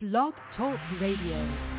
Blog Talk Radio.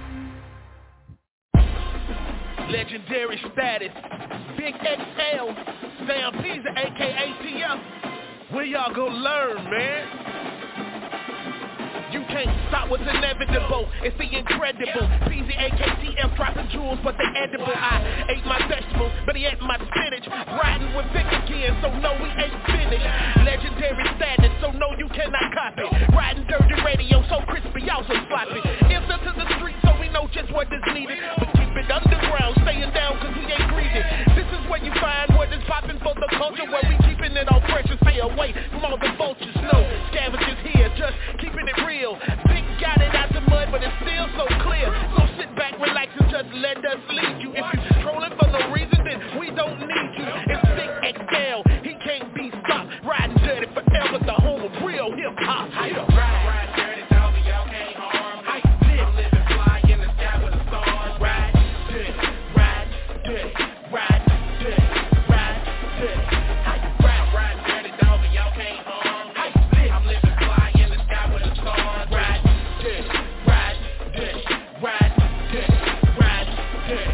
Legendary status. Big XL. Sam Pisa, a.k.a. TF. Where y'all gonna learn, man? You can't stop what's inevitable. It's the incredible. PZAKTF dropping jewels, but they edible. I ate my vegetables, but he ate my spinach. Riding with Vic again, so no, we ain't finished. Legendary status, so no, you cannot copy. Riding dirty radio, so crispy, also sloppy. Answer to the street, so we know just what is needed. But keep it underground, staying down, cause we ain't greedy. This is where you find what is popping for the culture, where we keeping it all fresh and stay away from all the vultures. No scavengers here, just keeping it real. Big got it out the mud, but it's still so clear. So sit back, relax, and just let us lead you. If you trolling for no reason, then we don't need you. It's Big XL, he can't be stopped. Riding dirty forever, the home of real hip hop. Ride dirty, dog, y'all can't harm. I'm living fly in the sky with the stars. Ride dirty, ride dirty, ride dirty, ride dirty. Ride dirty, dog, y'all can't harm. I'm living fly in the sky with the stars. Ride dirty, ride dirty, ride dirty, ride dirty.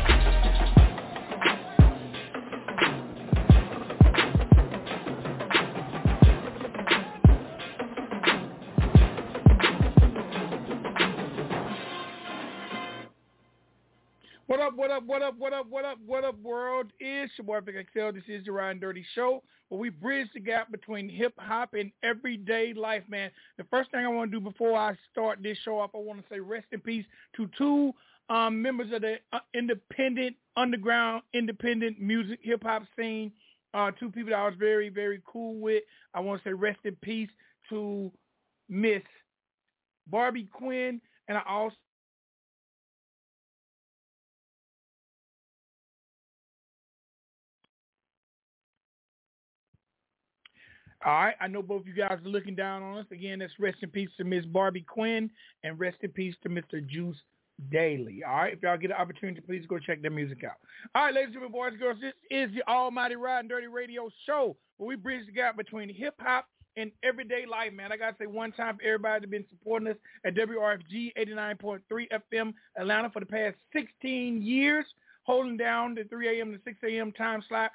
What up, world? It's your boy Big XL. This is the Riding Dirty Show, where we bridge the gap between hip-hop and everyday life, man. The first thing I want to do before I start this show off, I want to say rest in peace to two members of the underground independent music hip-hop scene, two people that I was very, very cool with. I want to say rest in peace to Miss Barbie Quinn, and I also all right, I know both of you guys are looking down on us. Again, that's rest in peace to Miss Barbie Quinn and rest in peace to Mr. Juice Daily. All right, if y'all get an opportunity, please go check their music out. All right, ladies and gentlemen, boys and girls, this is the Almighty Riding Dirty Radio Show, where we bridge the gap between hip-hop and everyday life, man. I got to say one time for everybody that's been supporting us at WRFG 89.3 FM Atlanta for the past 16 years, holding down the 3 a.m. to 6 a.m. time slot.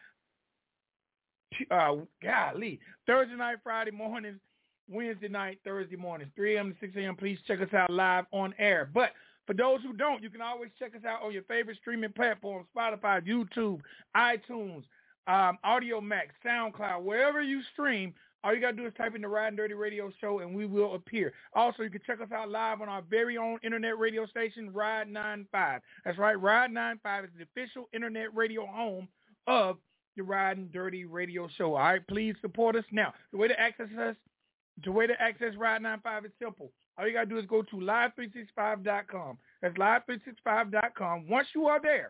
Golly, Thursday night, Friday mornings, Wednesday night, Thursday mornings, 3 a.m. to 6 a.m. Please check us out live on air. But for those who don't, you can always check us out on your favorite streaming platforms, Spotify, YouTube, iTunes, Audio Max, SoundCloud, wherever you stream. All you got to do is type in the Riding Dirty Radio Show and we will appear. Also, you can check us out live on our very own internet radio station, Ride 95. That's right, Ride 95 is the official internet radio home of the Riding Dirty Radio Show. All right, please support us. Now, the way to access Ride 95 is simple. All you got to do is go to live365.com. That's live365.com. Once you are there,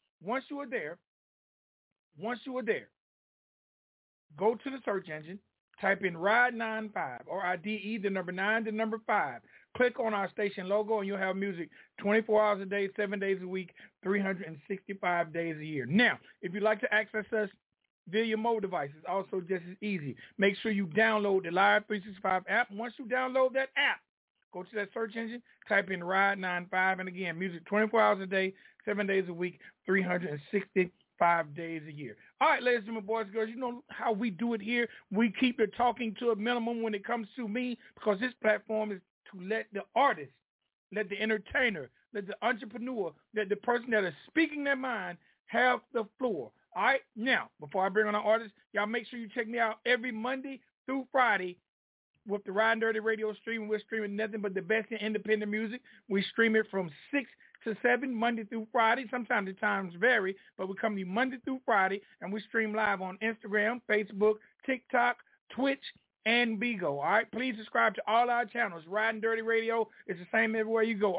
go to the search engine, type in Ride 95, R-I-D-E, the number 9, the number 5. Click on our station logo and you'll have music 24 hours a day, 7 days a week, 365 days a year. Now, if you'd like to access us via your mobile device, it's also just as easy. Make sure you download the Live 365 app. Once you download that app, go to that search engine, type in Ride 95, and again, music 24 hours a day, 7 days a week, 365 days a year. All right, ladies and gentlemen, boys and girls, you know how we do it here. We keep the talking to a minimum when it comes to me, because this platform is to let the artist, let the entertainer, let the entrepreneur, let the person that is speaking their mind have the floor. All right? Now, before I bring on our artists, y'all make sure you check me out every Monday through Friday with the Riding Dirty Radio stream. We're streaming nothing but the best in independent music. We stream it from 6 to 7, Monday through Friday. Sometimes the times vary, but we come to you Monday through Friday, and we stream live on Instagram, Facebook, TikTok, Twitch, and Bigo. All right, please subscribe to all our channels. Riding Dirty Radio is the same everywhere you go.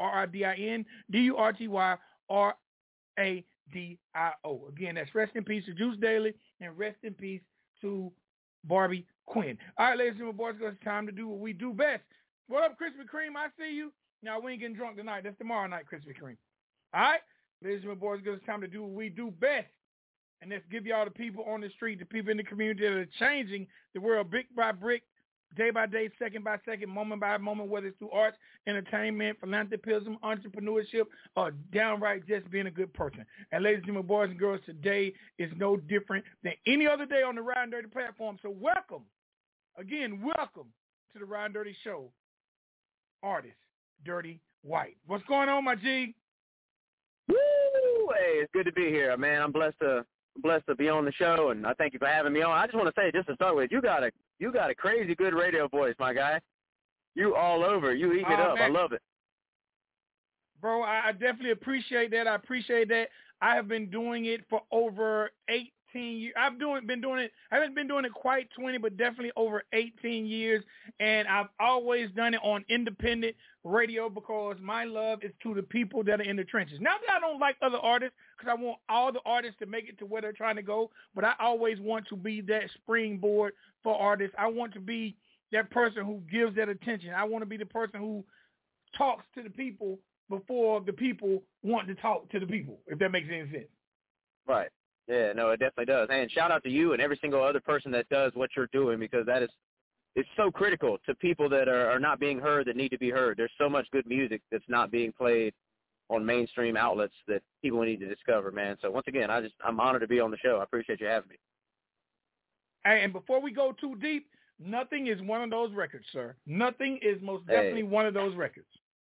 RIDINDURTYRADIO. Again, that's rest in peace to Juice Daily and rest in peace to Barbie Quinn. All right, ladies and gentlemen, boys, it's time to do what we do best. What up, Krispy Kreme? I see you. Now, we ain't getting drunk tonight. That's tomorrow night, Krispy Kreme. All right? Ladies and gentlemen, boys, it's time to do what we do best. And let's give y'all the people on the street, the people in the community that are changing the world brick by brick, day by day, second by second, moment by moment, whether it's through arts, entertainment, philanthropism, entrepreneurship, or downright just being a good person. And ladies and gentlemen, boys and girls, today is no different than any other day on the Ride and Dirty platform. So welcome to the Ride and Dirty Show, artist Dirty White. What's going on, my G? Woo! Hey, it's good to be here, man. I'm blessed to be on the show, and I thank you for having me on. I just want to say, just to start with, you got a crazy good radio voice, my guy. You all over. You eating it up. Man. I love it. Bro, I definitely appreciate that. I have been doing it for over 18 years. I haven't been doing it quite 20, but definitely over 18 years. And I've always done it on independent radio because my love is to the people that are in the trenches. Not that I don't like other artists, because I want all the artists to make it to where they're trying to go, but I always want to be that springboard for artists. I want to be that person who gives that attention. I want to be the person who talks to the people before the people want to talk to the people, if that makes any sense. Right. Yeah, no, it definitely does. And shout out to you and every single other person that does what you're doing, because it's so critical to people that are not being heard, that need to be heard. There's so much good music that's not being played on mainstream outlets that people need to discover, man. So once again, I'm honored to be on the show. I appreciate you having me. Hey, and before we go too deep, Nothing is one of those records, sir. Nothing is most definitely one of those records.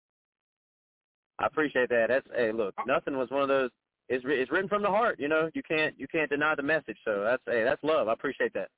I appreciate that. Look, Nothing was one of those. It's written from the heart. You know, you can't deny the message. So that's love. I appreciate that.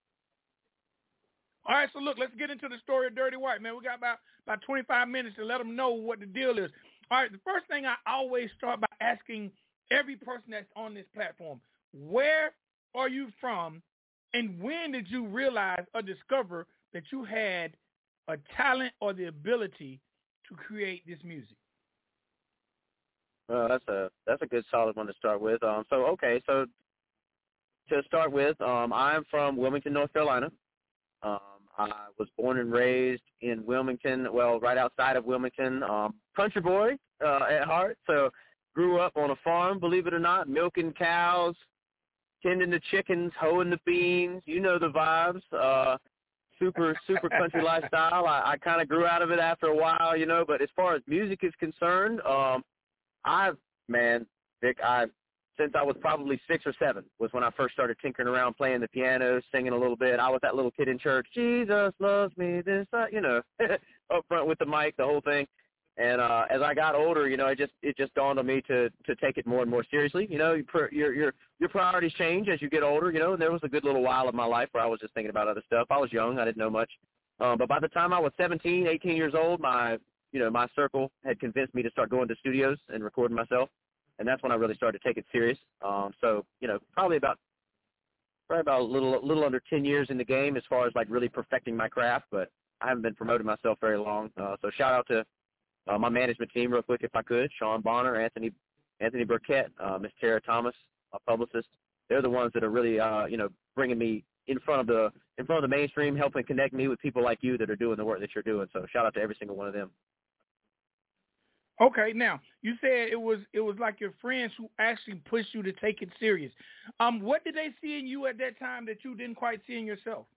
All right, so look, let's get into the story of Dirty White, man. We got about 25 minutes to let them know what the deal is. All right, the first thing I always start by asking every person that's on this platform, where are you from, and when did you realize or discover that you had a talent or the ability to create this music? Well, that's a good solid one to start with. So to start with, I'm from Wilmington, North Carolina. I was born and raised in Wilmington, well, right outside of Wilmington. Country boy at heart, so grew up on a farm, believe it or not, milking cows, tending the chickens, hoeing the beans. You know the vibes. Super country lifestyle. I kind of grew out of it after a while, you know. But as far as music is concerned, since I was probably 6 or 7 was when I first started tinkering around, playing the piano, singing a little bit. I was that little kid in church, Jesus loves me, this, you know, up front with the mic, the whole thing. And as I got older, you know, it just dawned on me to take it more and more seriously. You know, your priorities change as you get older, you know, and there was a good little while of my life where I was just thinking about other stuff. I was young. I didn't know much. But by the time I was 17, 18 years old, my circle had convinced me to start going to studios and recording myself. And that's when I really started to take it serious. So, you know, probably about a little under 10 years in the game as far as like really perfecting my craft, but I haven't been promoting myself very long. So shout out to my management team real quick, if I could: Sean Bonner, Anthony Burkett, Miss Tara Thomas, my publicist. They're the ones that are really, bringing me in front of the mainstream, helping connect me with people like you that are doing the work that you're doing. So shout out to every single one of them. Okay, now you said it was like your friends who actually pushed you to take it serious. What did they see in you at that time that you didn't quite see in yourself?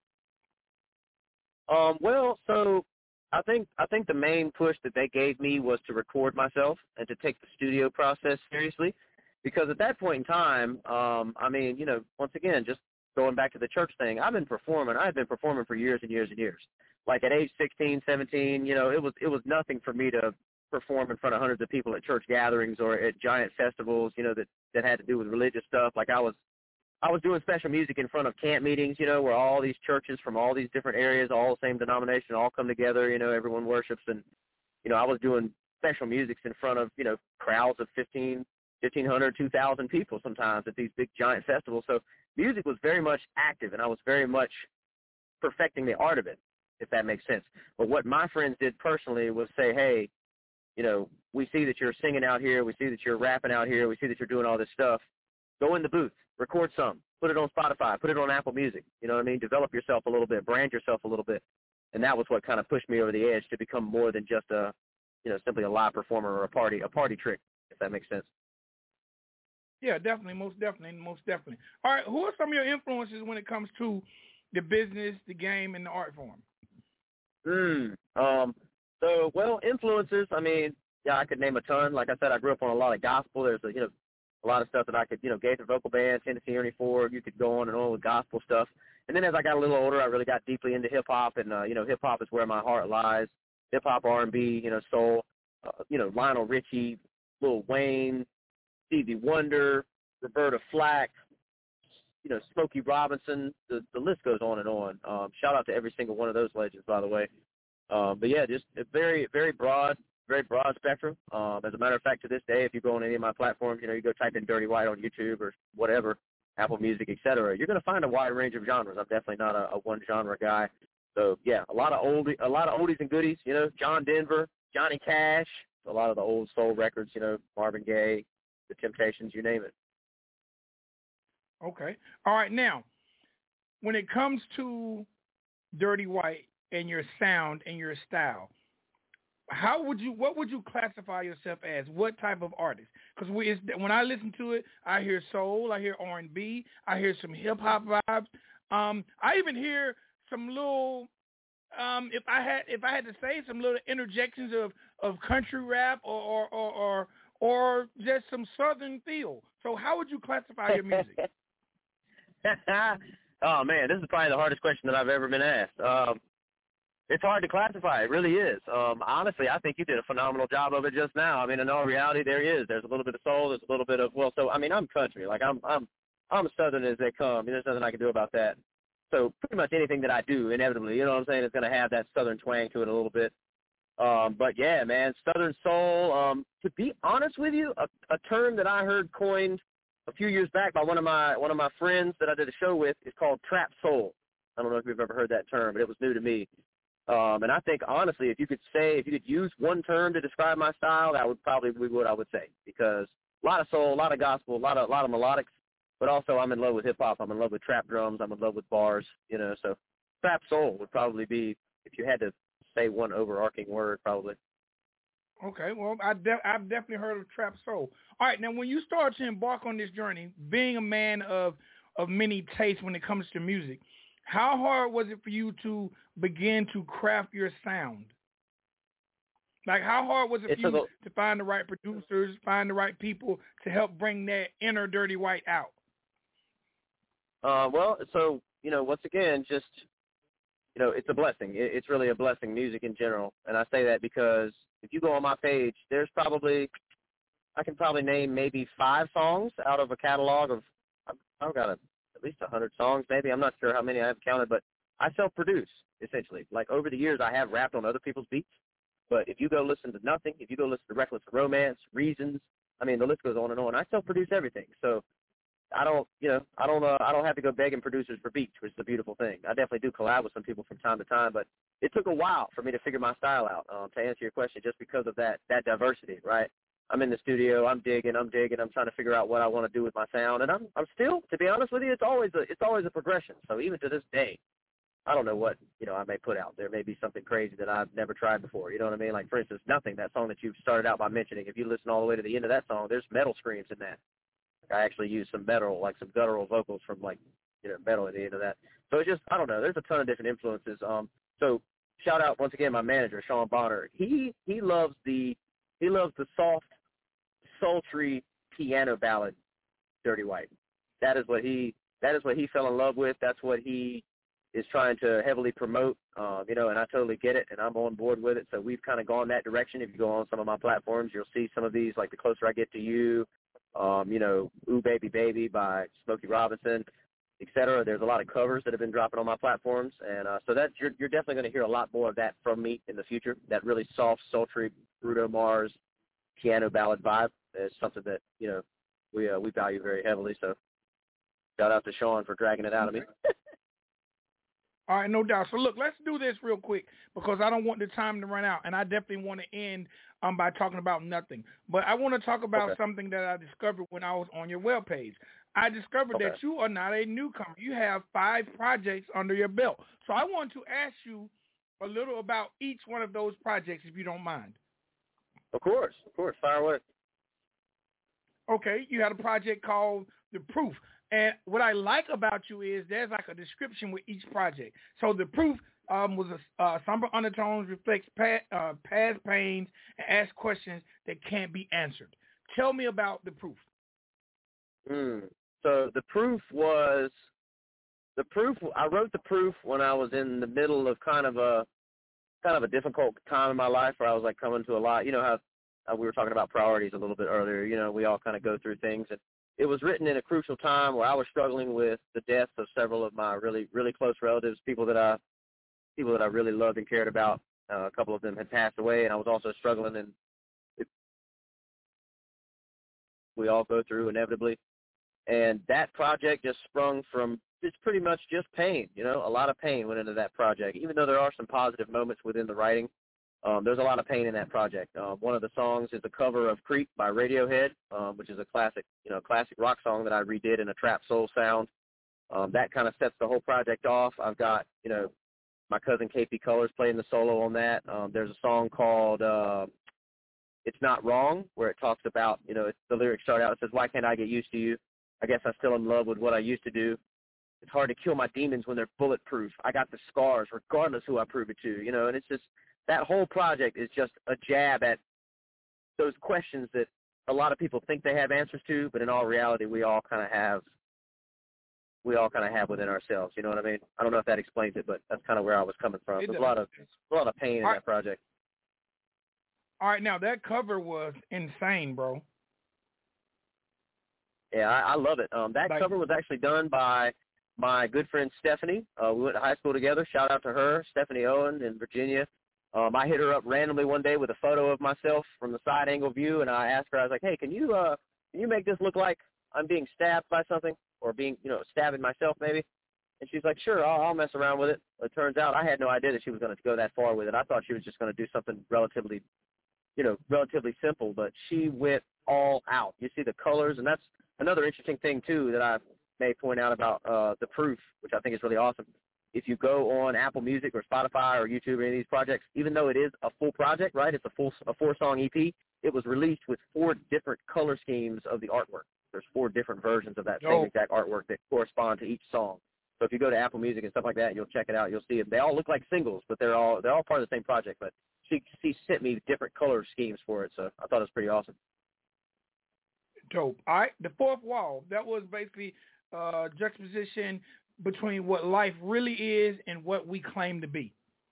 Well, so I think the main push that they gave me was to record myself and to take the studio process seriously, because at that point in time, once again, just going back to the church thing, I've been performing. I've been performing for years and years and years. Like at age 16, 17, you know, it was nothing for me to perform in front of hundreds of people at church gatherings or at giant festivals, you know, that had to do with religious stuff. Like I was doing special music in front of camp meetings, you know, where all these churches from all these different areas, all the same denomination, all come together, you know, everyone worships. And, you know, I was doing special music in front of, you know, crowds of 1,500, 2,000 people sometimes at these big giant festivals. So music was very much active, and I was very much perfecting the art of it, if that makes sense. But what my friends did personally was say, hey, you know, we see that you're singing out here. We see that you're rapping out here. We see that you're doing all this stuff. Go in the booth, record some, put it on Spotify, put it on Apple Music. You know what I mean? Develop yourself a little bit, brand yourself a little bit. And that was what kind of pushed me over the edge to become more than just simply a live performer or a party trick, if that makes sense. Yeah, definitely, most definitely. All right, who are some of your influences when it comes to the business, the game, and the art form? So, well, influences, I mean, yeah, I could name a ton. Like I said, I grew up on a lot of gospel. There's, a lot of stuff that I could, Gaither Vocal Band, Tennessee Ernie Ford, you could go on and on with gospel stuff. And then as I got a little older, I really got deeply into hip-hop, and, hip-hop is where my heart lies. Hip-hop, R&B, soul, Lionel Richie, Lil Wayne, Stevie Wonder, Roberta Flack, Smokey Robinson, the list goes on and on. Shout out to every single one of those legends, by the way. But yeah, just a very, very broad spectrum. As a matter of fact, to this day, if you go on any of my platforms, you go type in Dirty White on YouTube or whatever, Apple Music, etc., you're going to find a wide range of genres. I'm definitely not a one genre guy. So yeah, a lot of oldies and goodies. John Denver, Johnny Cash, a lot of the old soul records. Marvin Gaye, The Temptations, you name it. Okay. All right. Now, when it comes to Dirty White and your sound and your style, what would you classify yourself as? What type of artist? Because when I listen to it, I hear soul, I hear R&B, I hear some hip hop vibes. I even hear some little, if I had to say, some little interjections of country rap or just some southern feel. So how would you classify your music? Oh man, this is probably the hardest question that I've ever been asked. It's hard to classify. It really is. Honestly, I think you did a phenomenal job of it just now. I mean, in all reality, there's a little bit of soul. There's a little bit of, I'm country. Like I'm as southern as they come. There's nothing I can do about that. So pretty much anything that I do, inevitably, is going to have that southern twang to it a little bit. But yeah, man, southern soul. To be honest with you, a term that I heard coined a few years back by one of my friends that I did a show with is called trap soul. I don't know if you've ever heard that term, but it was new to me. And I think, honestly, if you could use one term to describe my style, that would probably be what I would say, because a lot of soul, a lot of gospel, a lot of melodics, but also I'm in love with hip-hop. I'm in love with trap drums. I'm in love with bars, so trap soul would probably be, if you had to say one overarching word, probably. Okay, well, I've definitely heard of trap soul. All right, now when you start to embark on this journey, being a man of many tastes when it comes to music, how hard was it for you to begin to craft your sound? Like, how hard was it for you to find the right producers, find the right people to help bring that inner Dirty White out? Well, so, once again, just, it's a blessing. It's really a blessing, music in general. And I say that because if you go on my page, I can probably name maybe 5 songs out of a catalog of, I've got at least 100 songs maybe. I'm not sure how many I have counted, but I self-produce, essentially. Like, over the years, I have rapped on other people's beats. But if you go listen to Nothing, if you go listen to Reckless Romance, Reasons, I mean, the list goes on and on. I self-produce everything. So I don't have to go begging producers for beats, which is a beautiful thing. I definitely do collab with some people from time to time, but it took a while for me to figure my style out, to answer your question, just because of that diversity, right? I'm in the studio, I'm digging, I'm trying to figure out what I want to do with my sound, and I'm still, to be honest with you, it's always a progression. So even to this day, I don't know what, I may put out. There may be something crazy that I've never tried before, you know what I mean? Like, for instance, Nothing, that song that you started out by mentioning, if you listen all the way to the end of that song, there's metal screams in that. I actually use some metal, like some guttural vocals from, like, metal at the end of that. So it's just, I don't know, there's a ton of different influences. So shout out once again my manager, Sean Bonner. He loves the soft, sultry piano ballad, Dirty White. That is what he fell in love with. That's what he is trying to heavily promote, and I totally get it, and I'm on board with it. So we've kind of gone that direction. If you go on some of my platforms, you'll see some of these, like The Closer I Get to You, Ooh Baby Baby by Smokey Robinson, etc. There's a lot of covers that have been dropping on my platforms, and so that you're definitely going to hear a lot more of that from me in the future. That really soft, sultry Bruno Mars piano ballad vibe is something that we value very heavily. So shout out to Sean for dragging it out of me. All right, no doubt. So look, let's do this real quick because I don't want the time to run out, and I definitely want to end by talking about Nothing. But I want to talk about something that I discovered when I was on your webpage. I discovered that you are not a newcomer. You have 5 projects under your belt. So I want to ask you a little about each one of those projects, if you don't mind. Of course. Fire away. Okay, you had a project called The Proof. And what I like about you is there's like a description with each project. So the proof was somber undertones, reflects past pains, and asks questions that can't be answered. Tell me about the proof. So the proof, I wrote the proof when I was in the middle of kind of a difficult time in my life where I was like coming to a lot. You know how we were talking about priorities a little bit earlier. You know, we all kind of go through things, and it was written in a crucial time where I was struggling with the deaths of several of my really, really close relatives, people that I really loved and cared about. A couple of them had passed away, and I was also struggling, and we all go through inevitably. And that project just sprung from it's pretty much just pain. You know, a lot of pain went into that project. Even though there are some positive moments within the writing, there's a lot of pain in that project. One of the songs is a cover of Creep by Radiohead, which is a classic rock song that I redid in a trap soul sound. That kind of sets the whole project off. I've got, my cousin KP Colors playing the solo on that. There's a song called It's Not Wrong, where it talks about, the lyrics start out, it says, "Why can't I get used to you? I guess I still in love with what I used to do. It's hard to kill my demons when they're bulletproof. I got the scars regardless who I prove it to," and it's just, that whole project is just a jab at those questions that a lot of people think they have answers to, but in all reality, we all kind of have within ourselves. You know what I mean? I don't know if that explains it, but that's kind of where I was coming from. There's a lot of pain in that project. All right, now that cover was insane, bro. Yeah, I love it. That cover was actually done by my good friend Stephanie. We went to high school together. Shout out to her, Stephanie Owen in Virginia. I hit her up randomly one day with a photo of myself from the side angle view, and I asked her, I was like, "Hey, can you make this look like I'm being stabbed by something, or being, stabbing myself maybe?" And she's like, "Sure, I'll mess around with it." It turns out I had no idea that she was going to go that far with it. I thought she was just going to do something relatively simple, but she went all out. You see the colors, and that's another interesting thing, too, that I may point out about the proof, which I think is really awesome. If you go on Apple Music or Spotify or YouTube or any of these projects, even though it is a full project, right, it's a 4-song EP, it was released with 4 different color schemes of the artwork. There's 4 different versions of that same exact artwork that correspond to each song. So if you go to Apple Music and stuff like that, you'll check it out. You'll see it. They all look like singles, but they're all part of the same project. But she sent me different color schemes for it, so I thought it was pretty awesome. Dope. All right, the fourth wall, that was basically juxtaposition between what life really is and what we claim to be.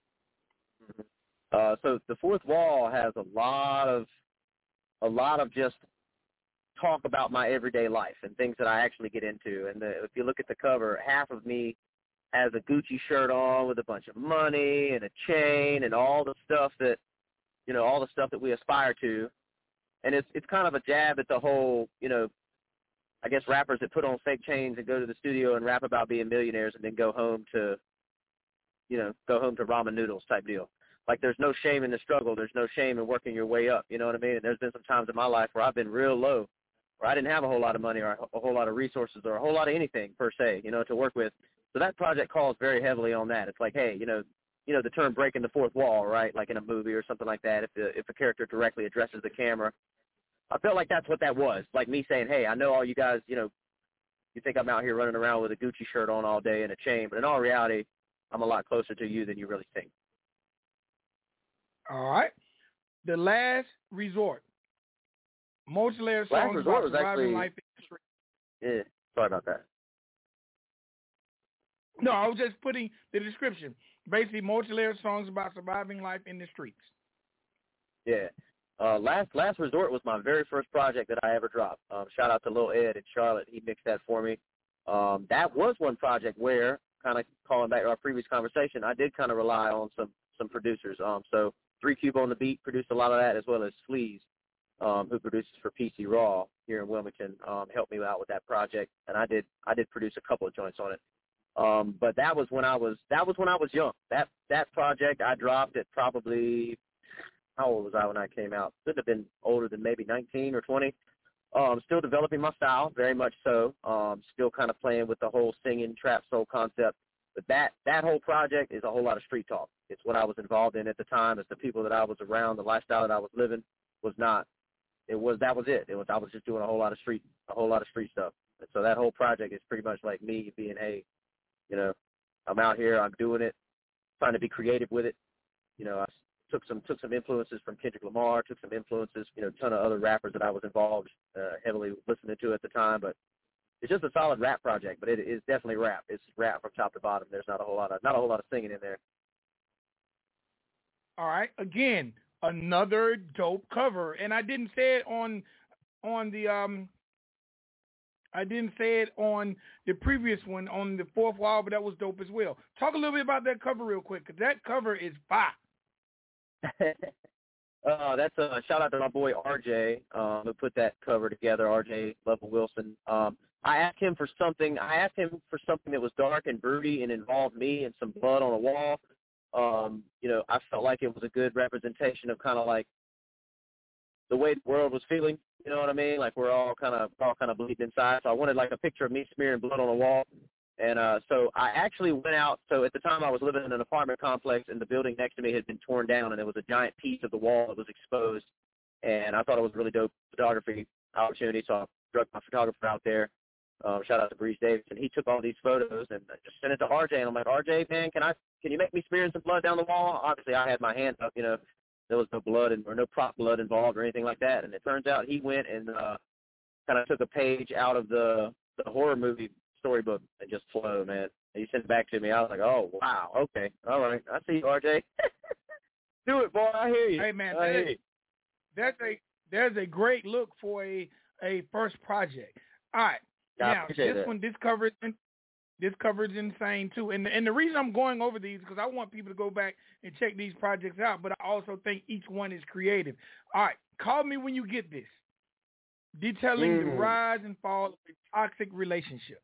So the fourth wall has a lot of just talk about my everyday life and things that I actually get into. And if you look at the cover, half of me has a Gucci shirt on with a bunch of money and a chain and all the stuff that we aspire to. And it's kind of a jab at the whole, I guess rappers that put on fake chains and go to the studio and rap about being millionaires and then go home to ramen noodles type deal. Like, there's no shame in the struggle. There's no shame in working your way up. You know what I mean? And there's been some times in my life where I've been real low, where I didn't have a whole lot of money or a whole lot of resources or a whole lot of anything per se, to work with. So that project calls very heavily on that. It's like, hey, the term breaking the fourth wall, right? Like in a movie or something like that. If a character directly addresses the camera, I felt like that's what that was. Like me saying, hey, I know all you guys, you think I'm out here running around with a Gucci shirt on all day and a chain, but in all reality, I'm a lot closer to you than you really think. All right. The Last Resort. Multi-layered songs about surviving life in the street. Yeah, sorry about that. No, I was just putting the description. Basically, multi-layered songs about surviving life in the streets. Yeah. Last Resort was my very first project that I ever dropped. Shout out to Lil Ed in Charlotte. He mixed that for me. That was one project where, kind of calling back to our previous conversation, I did kind of rely on some producers. So 3 Cube on the Beat produced a lot of that, as well as Sleaze, who produces for PC Raw here in Wilmington, helped me out with that project, and I did produce a couple of joints on it. But that was when I was young. That project I dropped at probably, how old was I when I came out? Should have been older than maybe 19 or 20. Still developing my style, very much so. Still kind of playing with the whole singing trap soul concept. But that whole project is a whole lot of street talk. It's what I was involved in at the time. It's the people that I was around. The lifestyle that I was living was not. That was it. I was just doing a whole lot of street stuff. And so that whole project is pretty much like me being, hey, you know, I'm out here, I'm doing it, trying to be creative with it. You know, I took some influences from Kendrick Lamar, took some influences, you know, a ton of other rappers that I was involved heavily listening to at the time. But it's just a solid rap project. But it is definitely rap. It's rap from top to bottom. There's not a whole lot of singing in there. All right. Again, another dope cover, and I didn't say it on the I didn't say it on the previous one on the fourth wall, but that was dope as well. Talk a little bit about that cover real quick, because that cover is fire. That's a shout out to my boy RJ who put that cover together. RJ Lovell Wilson. I asked him for something that was dark and broody and involved me and some blood on a wall. You know, I felt like it was a good representation of kind of like the way the world was feeling. You know what I mean? Like we're all kind of bleeding inside. So I wanted like a picture of me smearing blood on a wall. And so I actually went out. So at the time I was living in an apartment complex, and the building next to me had been torn down, and there was a giant piece of the wall that was exposed. And I thought it was a really dope photography opportunity, so I drug my photographer out there. Shout out to Breeze Davis, and he took all these photos and just sent it to RJ. And I'm like, RJ, man, can you make me smearing some blood down the wall? Obviously, I had my hand up, you know. There was no blood or no prop blood involved or anything like that. And it turns out he went and kind of took a page out of the horror movie storybook and just flowed, man. And he sent it back to me. I was like, oh, wow, okay, all right. I see you, RJ. Do it, boy. I hear you. Hey, man, there's a great look for a first project. All right. Now, this cover is insane too, and the reason I'm going over these is because I want people to go back and check these projects out, but I also think each one is creative. All right, Call Me When You Get This, detailing the rise and fall of a toxic relationship.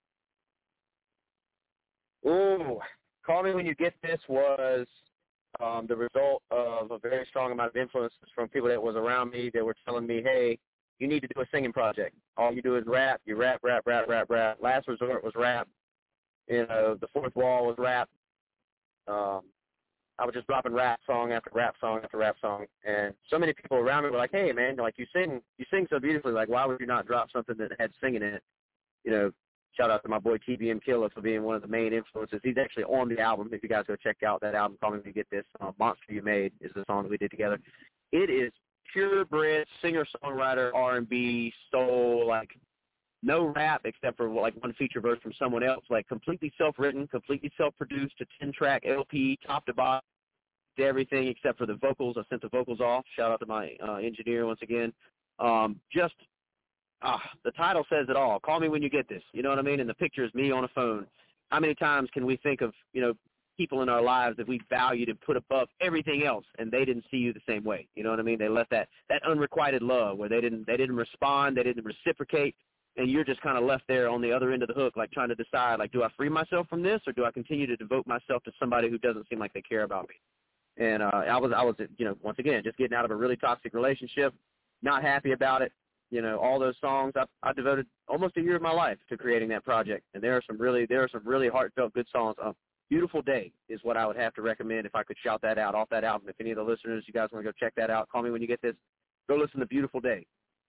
Ooh, Call Me When You Get This was the result of a very strong amount of influences from people that was around me that were telling me, hey, you need to do a singing project. All you do is rap. You rap. Last Resort was rap. You know, The Fourth Wall was rap. I was just dropping rap song after rap song after rap song. And so many people around me were like, hey, man, like you sing so beautifully. Like, why would you not drop something that had singing in it? You know, shout out to my boy TBM Killer for being one of the main influences. He's actually on the album. If you guys go check out that album, Call Me When You Get This. Monster You Made is the song that we did together. It is purebred singer-songwriter, R&B, soul, like no rap except for like one feature verse from someone else, like completely self-written, completely self-produced, a 10-track LP, top to bottom, did everything except for the vocals. I sent the vocals off. Shout out to my engineer once again. The title says it all. Call Me When You Get This. You know what I mean? And the picture is me on a phone. How many times can we think of, you know, people in our lives that we valued and put above everything else, and they didn't see you the same way? You know what I mean? They left that unrequited love where they didn't respond, they didn't reciprocate, and you're just kind of left there on the other end of the hook, like trying to decide, like, do I free myself from this, or do I continue to devote myself to somebody who doesn't seem like they care about me? And I was, you know, once again, just getting out of a really toxic relationship, not happy about it. You know, all those songs, I devoted almost a year of my life to creating that project, and there are some really heartfelt, good songs. Beautiful Day is what I would have to recommend if I could shout that out off that album. If any of the listeners, you guys want to go check that out, Call Me When You Get This, go listen to Beautiful Day.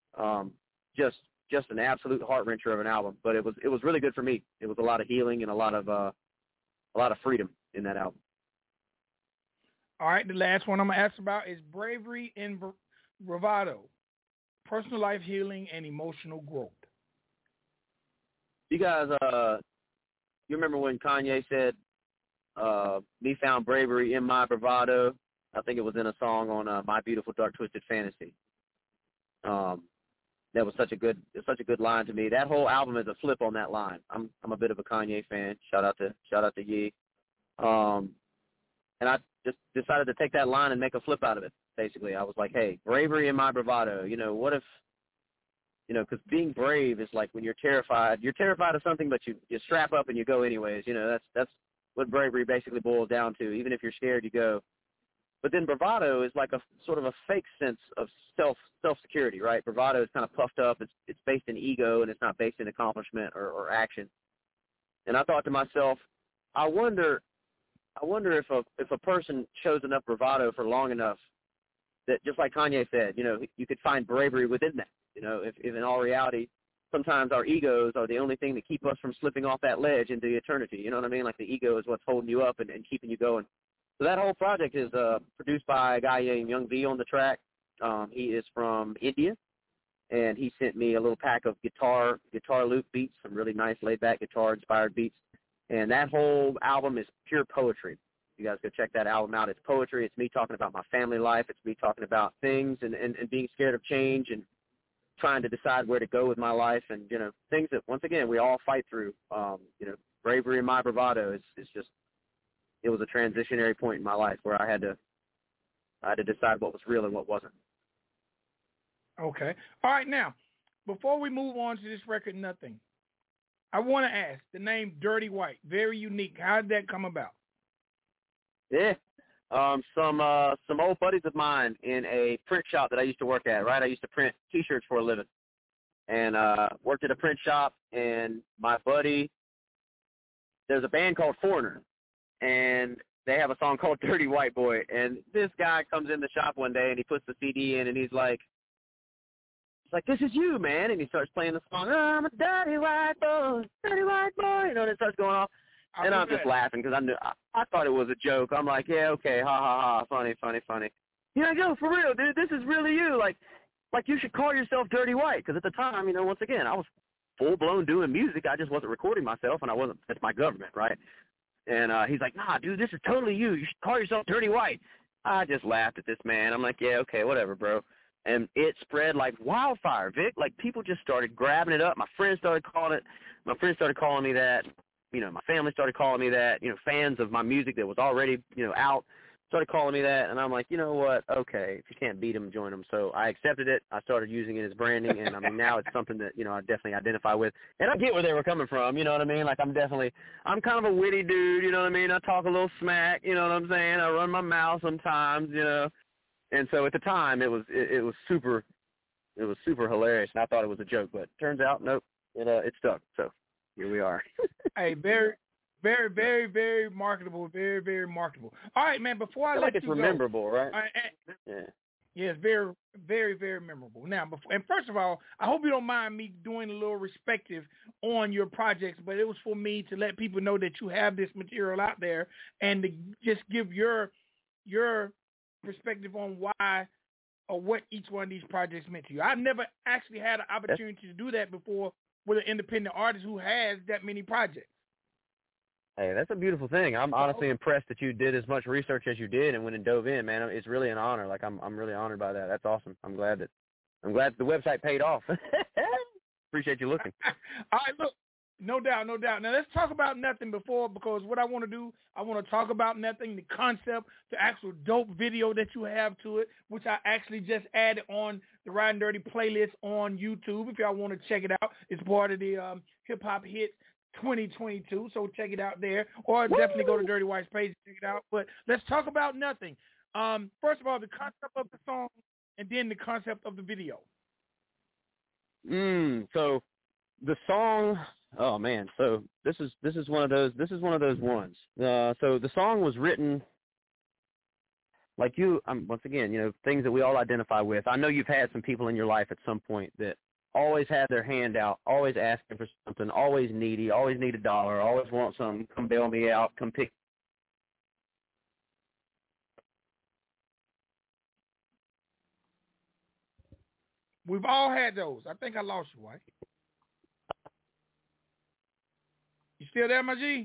Just an absolute heart-wrencher of an album, but it was really good for me. It was a lot of healing and a lot of freedom in that album. All right, the last one I'm going to ask about is Bravery and Bravado, personal life healing and emotional growth. You guys, you remember when Kanye said, me found bravery in my bravado? I think it was in a song on My Beautiful Dark Twisted Fantasy. That was such a good line to me. That whole album is a flip on that line. I'm a bit of a Kanye fan. Shout out to Ye. And I just decided to take that line and make a flip out of it. Basically, I was like, hey, bravery in my bravado. You know, what if, you know, because being brave is like when you're terrified of something, but you strap up and you go anyways. You know, that's what bravery basically boils down to. Even if you're scared, you go. But then bravado is like a sort of a fake sense of self-security, right? Bravado is kind of puffed up. It's based in ego, and it's not based in accomplishment or action. And I thought to myself, I wonder if a person shows enough bravado for long enough that, just like Kanye said, you know, you could find bravery within that. You know, if in all reality, sometitimes our egos are the only thing that keep us from slipping off that ledge into eternity. You know what I mean? Like the ego is what's holding you up and keeping you going. So that whole project is produced by a guy named Young V on the track. He is from India, and he sent me a little pack of guitar loop beats, some really nice laid-back guitar-inspired beats. And that whole album is pure poetry. You guys go check that album out. It's poetry. It's me talking about my family life. It's me talking about things and being scared of change and trying to decide where to go with my life, and, you know, things that, once again, we all fight through. You know, bravery and my bravado is just, it was a transitionary point in my life where I had to decide what was real and what wasn't. Okay. All right, now, before we move on to this record, Nothing, I want to ask, the name Dirty White, very unique. How did that come about? Yeah. Some old buddies of mine in a print shop that I used to work at, right? I used to print T-shirts for a living, and worked at a print shop, and my buddy, there's a band called Foreigner, and they have a song called Dirty White Boy, and this guy comes in the shop one day, and he puts the CD in, and he's like, this is you, man, and he starts playing the song, I'm a dirty white boy, you know, and it starts going off. And I'm just laughing because I thought it was a joke. I'm like, yeah, okay, ha, ha, ha, funny. He's like, yo, for real, dude, this is really you. Like you should call yourself Dirty White, because at the time, you know, once again, I was full-blown doing music. I just wasn't recording myself, and I wasn't. That's my government, right? And he's like, nah, dude, this is totally you. You should call yourself Dirty White. I just laughed at this man. I'm like, yeah, okay, whatever, bro. And it spread like wildfire, Vic. Like, people just started grabbing it up. My friends started calling me that. You know, my family started calling me that. You know, fans of my music that was already, you know, out started calling me that. And I'm like, you know what? Okay, if you can't beat them, join them. So I accepted it. I started using it as branding. And, I mean, now it's something that, you know, I definitely identify with. And I get where they were coming from, you know what I mean? Like, I'm kind of a witty dude, you know what I mean? I talk a little smack, you know what I'm saying? I run my mouth sometimes, you know. And so at the time, it was super hilarious. And I thought it was a joke. But turns out, nope, it stuck. So here we are. Hey, very, very, very, very marketable. Very, very marketable. All right, man. Before I let it's you rememberable, go, right? Yeah, it's very, very, very memorable. Now, and first of all, I hope you don't mind me doing a little respective on your projects, but it was for me to let people know that you have this material out there, and to just give your perspective on why or what each one of these projects meant to you. I've never actually had an opportunity to do that before with an independent artist who has that many projects. Hey, that's a beautiful thing. I'm honestly impressed that you did as much research as you did and went and dove in, man. It's really an honor. Like, I'm really honored by that. That's awesome. I'm glad that the website paid off. Appreciate you looking. All right, look. No doubt. Now, let's talk about Nothing because what I want to do, I want to talk about Nothing, the concept, the actual dope video that you have to it, which I actually just added on the Riding Dirty playlist on YouTube. If y'all want to check it out, it's part of the Hip Hop Hits 2022, so check it out there. Or definitely go to Dirty White's page and check it out. But let's talk about Nothing. First of all, the concept of the song, and then the concept of the video. So the song... Oh man, so this is one of those ones. So the song was written like you. Once again, you know, things that we all identify with. I know you've had some people in your life at some point that always had their hand out, always asking for something, always needy, always need $1, always want something. Come bail me out, come pick. We've all had those. I think I lost you, White. You still there, my G?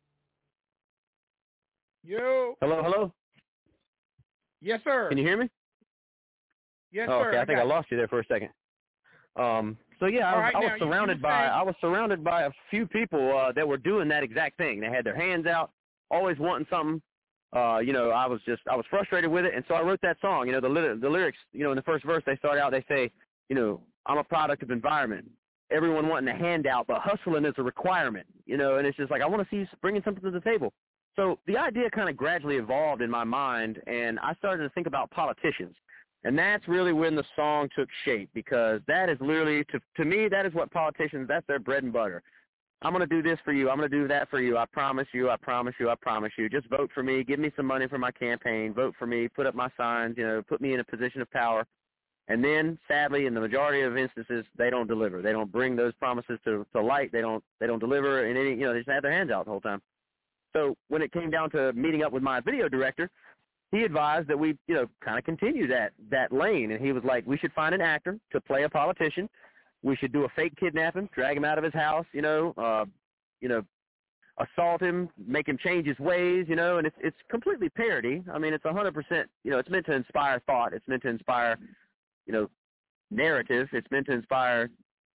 Yo. Hello? Yes, sir. Can you hear me? Yes, sir. Okay, I think I lost you there for a second. So yeah, I was surrounded by a few people that were doing that exact thing. They had their hands out, always wanting something. You know, I was frustrated with it, and so I wrote that song. You know, the lyrics, you know, in the first verse they start out, they say, you know, I'm a product of environment. Everyone wanting a handout, but hustling is a requirement, you know, and it's just like, I want to see you bringing something to the table. So the idea kind of gradually evolved in my mind, and I started to think about politicians. And that's really when the song took shape, because that is literally, to me, that is what politicians, that's their bread and butter. I'm going to do this for you. I'm going to do that for you. I promise you. I promise you. I promise you. Just vote for me. Give me some money for my campaign. Vote for me. Put up my signs, you know, put me in a position of power. And then, sadly, in the majority of instances, they don't deliver. They don't bring those promises to light. They don't deliver in any, they just have their hands out the whole time. So when it came down to meeting up with my video director, he advised that we, kind of continue that lane. And he was like, we should find an actor to play a politician. We should do a fake kidnapping, drag him out of his house, assault him, make him change his ways, and it's completely parody. I mean, it's 100%, it's meant to inspire thought. It's meant to inspire, narrative. It's meant to inspire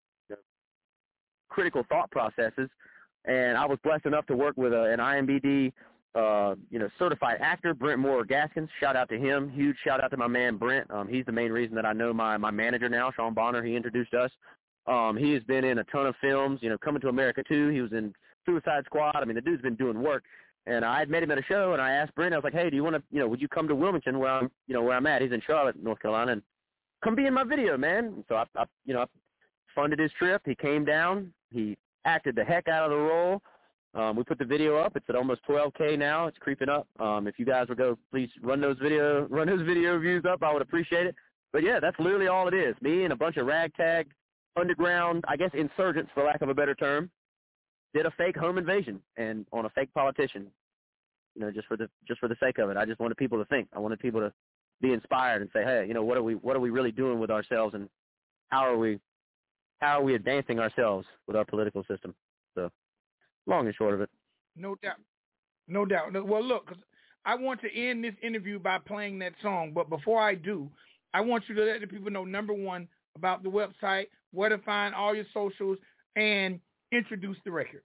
critical thought processes. And I was blessed enough to work with an IMBD, certified actor, Brent Moore Gaskins. Shout out to him. Huge shout out to my man, Brent. He's the main reason that I know my manager now, Sean Bonner. He introduced us. He has been in a ton of films, Coming to America 2. He was in Suicide Squad. I mean, the dude's been doing work. And I had met him at a show, and I asked Brent, I was like, hey, do you want to, would you come to Wilmington where I'm at? He's in Charlotte, North Carolina, and come be in my video, man. So I funded his trip. He came down. He acted the heck out of the role. We put the video up. It's at almost 12K now. It's creeping up. If you guys would go, please run those video views up. I would appreciate it. But yeah, that's literally all it is. Me and a bunch of ragtag underground, I guess, insurgents, for lack of a better term, did a fake home invasion and on a fake politician. Just for the sake of it. I just wanted people to think. I wanted people to be inspired and say, hey, what are we really doing with ourselves, and how are we advancing ourselves with our political system? So, long and short of it. No doubt. Well, look, 'cause I want to end this interview by playing that song, but before I do, I want you to let the people know, number one, about the website, where to find all your socials, and introduce the record.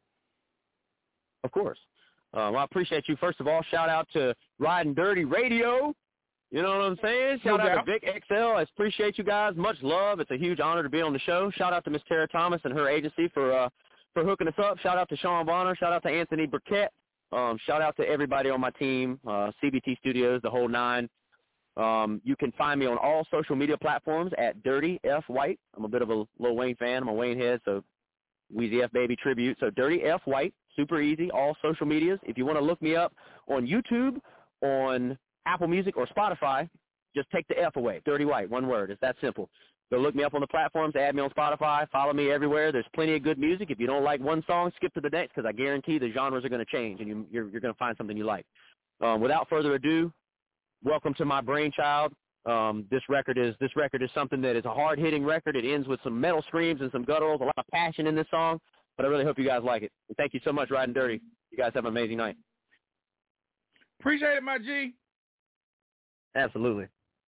Of course. Well, I appreciate you. First of all, shout out to Riding Dirty Radio. You know what I'm saying? Shout out to Vic XL. I appreciate you guys. Much love. It's a huge honor to be on the show. Shout out to Miss Tara Thomas and her agency for hooking us up. Shout out to Sean Bonner. Shout out to Anthony Burkett. Shout out to everybody on my team, CBT Studios, the whole nine. You can find me on all social media platforms at Dirty F White. I'm a bit of a Lil Wayne fan. I'm a Wayne head, so Weezy F Baby tribute. So Dirty F White, super easy, all social medias. If you want to look me up on YouTube, on Apple Music or Spotify, just take the F away. Dirty White, one word. It's that simple. So look me up on the platforms, add me on Spotify, follow me everywhere. There's plenty of good music. If you don't like one song, skip to the next, because I guarantee the genres are going to change, and you're going to find something you like. Without further ado, welcome to my brainchild. This record is something that is a hard-hitting record. It ends with some metal screams and some gutturals, a lot of passion in this song, but I really hope you guys like it. And thank you so much, Riding Dirty. You guys have an amazing night. Appreciate it, my G. Absolutely.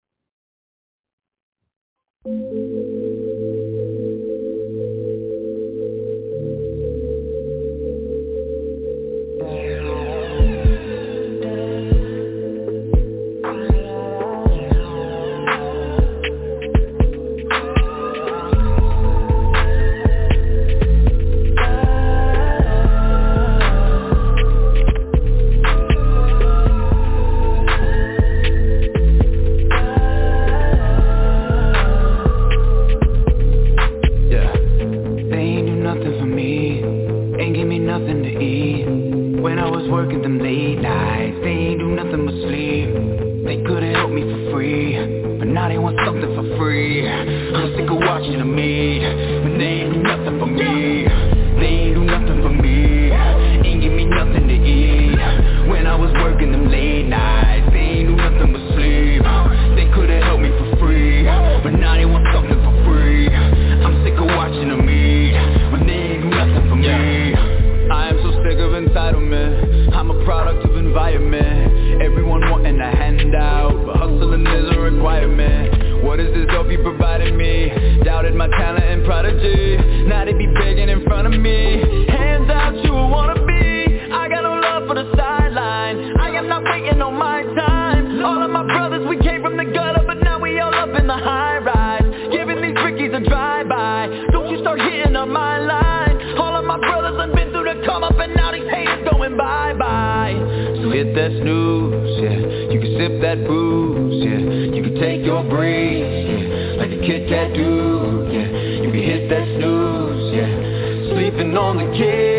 Working them late nights, they ain't do nothing but sleep. They couldn't help me for free, but now they want something for free. I'm sick of watching them eat, but they ain't do nothing for me. They ain't do nothing for me, ain't give me nothing to eat. When I was working them late nights, they ain't do nothing but sleep. They couldn't help me for free, but now they want something for free. I'm sick of watching them eat, but they ain't do nothing for me. I am so sick of entitlement. I'm a product of environment. Everyone wanting a handout, but hustling is a requirement. What is this help you provided me? Doubted my talent and prodigy. Now they be begging in front of me. Hands out, you a wannabe. I got no love for the sideline. I am not waiting on my time. All of my brothers, we came from the gutter, but now we all up in the high rise. Giving these rickies a drive-by. Don't you start hitting up my line. All of my brothers have been through the come up, and now these haters going bye-bye. So hit that snooze, yeah. You can sip that booze, yeah. You can take your breeze, yeah. Like a Kit Kat dude, yeah. You can hit that snooze, yeah. Sleeping on the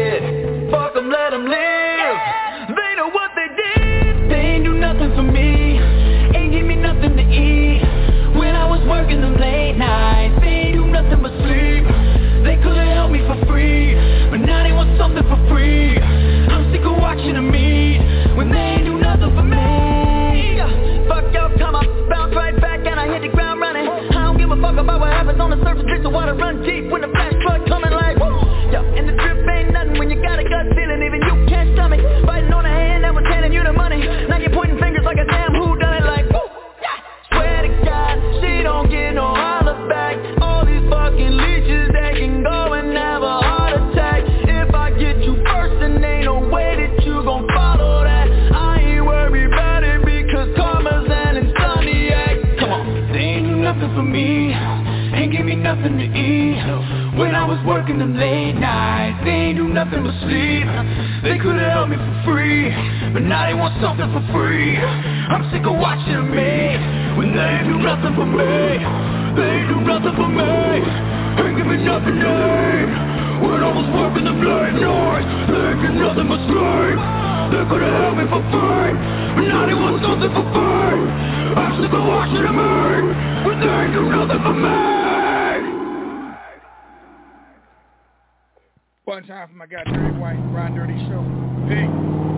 kid, fuck them, let them live. They know what they did. They ain't do nothing for me, ain't give me nothing to eat. When I was working them late on the surface, drink the water, run deep when the flash flood coming like woo. Yo, and the drip ain't nothing when you got a gut feeling, even you can't stomach. Fighting on a hand that was handing you the money. Now you're pointing fingers like a damn who done it like woo. Yeah. Swear to God, she don't get no holler back. All these fucking leeches, they can go and have a heart attack. If I get you first, then ain't no way that you gon' follow that. I ain't worried about it because karma's an insomniac. Come on. They ain't do nothing for me, ain't give me nothing to eat. When I was working them late nights, they ain't do nothing but sleep. They could've helped me for free, but now they want something for free. I'm sick of watching them me, when they ain't do nothing for me. They ain't do nothing for me, ain't give me nothing to eat. When I was working them late nights, they ain't do nothing but sleep. They could've helped me for free, but now they want something for free. I'm sick of watching them me, when they ain't do nothing for me. One time for my guy Dirty White, Ron Dirty Show. Peace.